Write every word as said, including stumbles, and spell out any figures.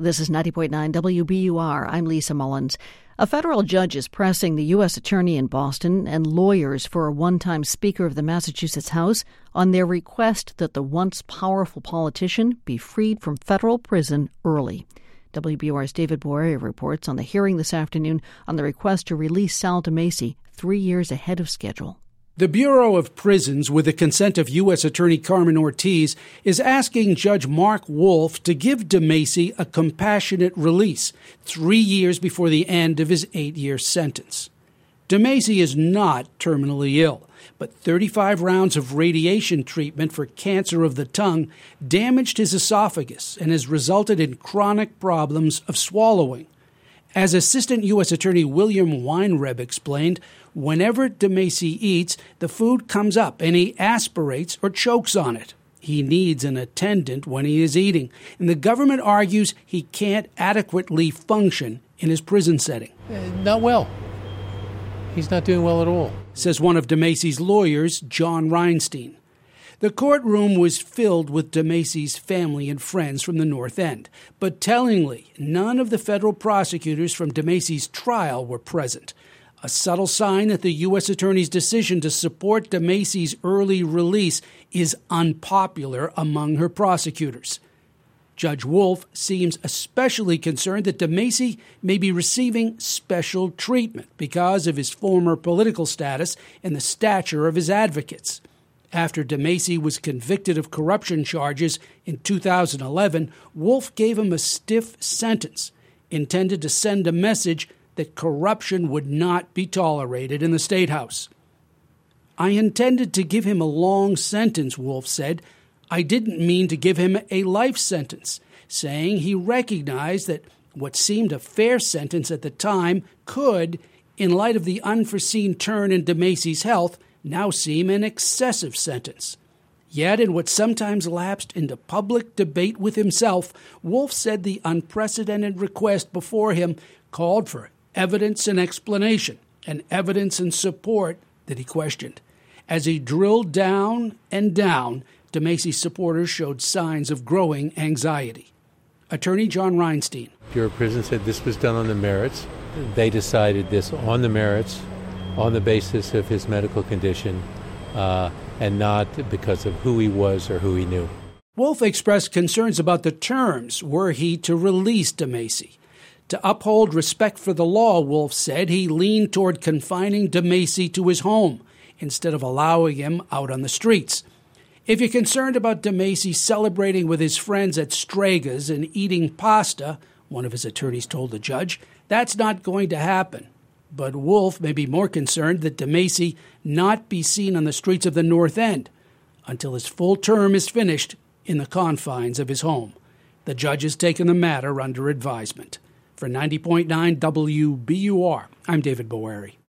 This is ninety point nine W B U R. I'm Lisa Mullins. A federal judge is pressing the U S attorney in Boston and lawyers for a one-time Speaker of the Massachusetts House on their request that the once powerful politician be freed from federal prison early. W B U R's David Boyer reports on the hearing this afternoon on the request to release Sal DeMacy three years ahead of schedule. The Bureau of Prisons, with the consent of U S Attorney Carmen Ortiz, is asking Judge Mark Wolf to give DeMacy a compassionate release three years before the end of his eight-year sentence. DeMacy is not terminally ill, but thirty-five rounds of radiation treatment for cancer of the tongue damaged his esophagus and has resulted in chronic problems of swallowing. As Assistant U S Attorney William Weinreb explained, whenever DeMacy eats, the food comes up and he aspirates or chokes on it. He needs an attendant when he is eating, and the government argues he can't adequately function in his prison setting. Uh, not well. He's not doing well at all, says one of DeMacy's lawyers, John Reinstein. The courtroom was filled with DeMacy's family and friends from the North End, but tellingly, none of the federal prosecutors from DeMacy's trial were present, a subtle sign that the U S attorney's decision to support DeMacy's early release is unpopular among her prosecutors. Judge Wolf seems especially concerned that DeMacy may be receiving special treatment because of his former political status and the stature of his advocates. After DeMacy was convicted of corruption charges in two thousand eleven, Wolf gave him a stiff sentence intended to send a message that corruption would not be tolerated in the State House. "I intended to give him a long sentence," Wolf said. "I didn't mean to give him a life sentence," saying he recognized that what seemed a fair sentence at the time could, in light of the unforeseen turn in DeMacy's health, now seem an excessive sentence. Yet, in what sometimes lapsed into public debate with himself, Wolf said the unprecedented request before him called for evidence and explanation, and evidence and support that he questioned. As he drilled down and down, DeMacy's supporters showed signs of growing anxiety. Attorney John Reinstein. Bureau of Prisons said this was done on the merits. They decided this on the merits, on the basis of his medical condition, uh, and not because of who he was or who he knew. Wolf expressed concerns about the terms were he to release DeMacy. To uphold respect for the law, Wolf said he leaned toward confining DeMacy to his home instead of allowing him out on the streets. If you're concerned about DeMacy celebrating with his friends at Straga's and eating pasta, one of his attorneys told the judge, that's not going to happen. But Wolf may be more concerned that DeMacy not be seen on the streets of the North End until his full term is finished in the confines of his home. The judge has taken the matter under advisement. For ninety point nine W B U R, I'm David Bowery.